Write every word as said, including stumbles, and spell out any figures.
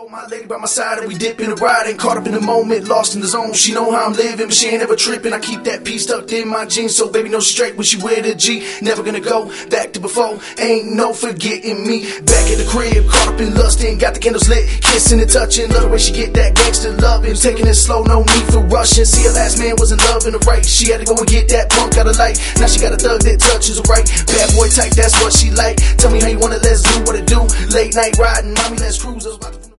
roll, my lady by my side, and we dip in the ride. Ain't caught up in the moment, lost in the zone. She know how I'm living, but she ain't ever tripping. I keep that piece tucked in my jeans, so baby, no straight when she wear the G. Never gonna go back to before, ain't no forgetting me. Back at the crib, caught up in lust, and got the candles lit, kissing and touching. Love the way she get that gangster loving, taking it slow, no need for rushing. See, her last man was in love in the right. She had to go and get that punk out of light. Now she got a thug that touches her right. Bad boy type, that's what she like. Tell me how you wanna, let's do what it do. Late night riding, mommy, let's cruise.